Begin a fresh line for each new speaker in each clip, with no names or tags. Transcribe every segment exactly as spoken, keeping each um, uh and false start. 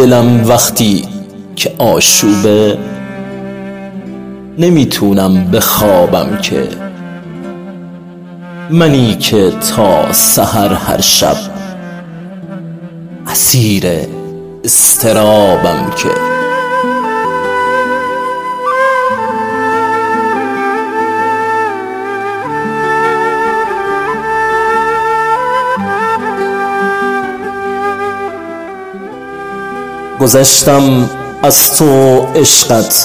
دلم وقتی که آشوبه، نمیتونم بخوابم که منی که تا سحر هر شب اسیر اضطرابم که گذشتم از تو عشقت،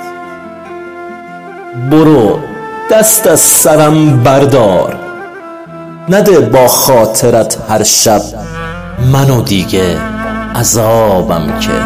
برو دست از سرم بردار، نده با خاطرت هر شب منو دیگه عذابم که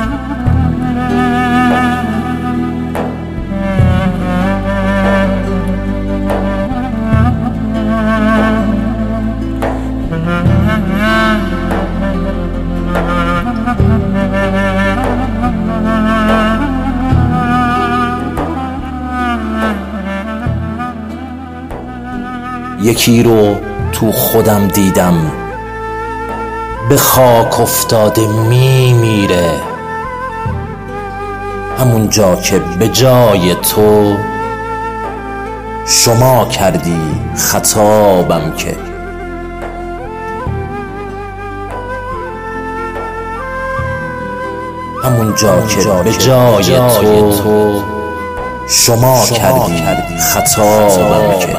یکی رو تو خودم دیدم به خاک افتاده می میره، همون جا که به جای تو شما کردی خطابم که همون جا که به جای تو شما کردی خطابم که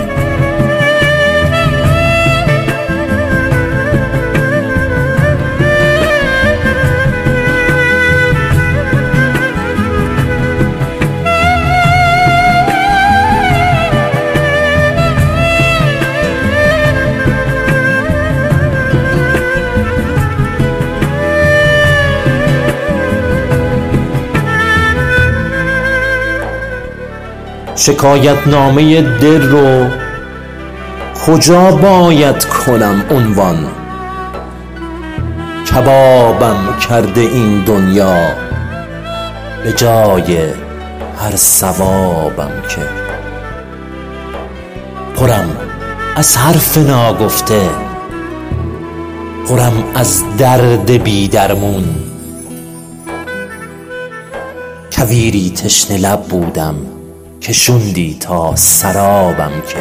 شکایت نامه دل رو کجا باید کنم عنوان؟ کبابم کرده این دنیا به جای هر ثوابم که پرم از حرف ناگفته، پرم از درد بی درمون، کویری تشنه لب بودم که شوندی تا سرابم که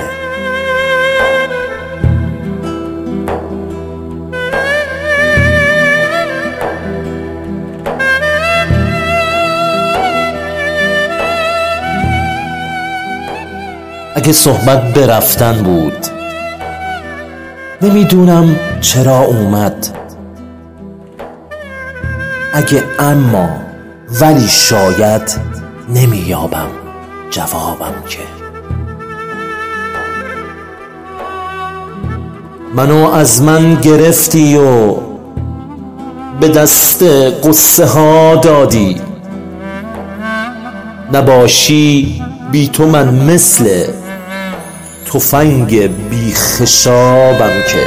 اگه صحبت به رفتن بود، نمیدونم چرا اومد، اگه اما ولی شاید نمییابم جوابم که منو از من گرفتی و به دست قصه ها دادی، نباشی بی تو من مثل تفنگ بی خشابم که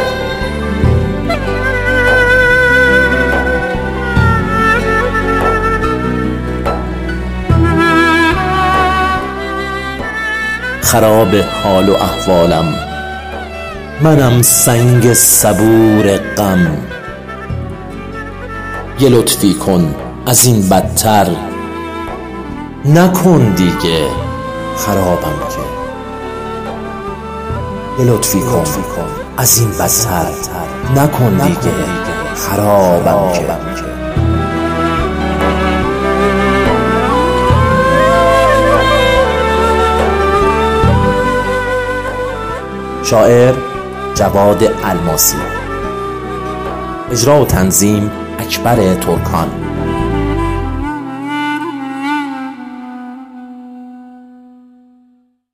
خراب حال و احوالم، منم سنگ صبور غم، یه لطفی کن از این بدتر نکن دیگه خرابم که یه لطفی کن از این بدتر نکن دیگه خرابم که شاعر جواد الماسی، اجرا و تنظیم اکبر ترکان.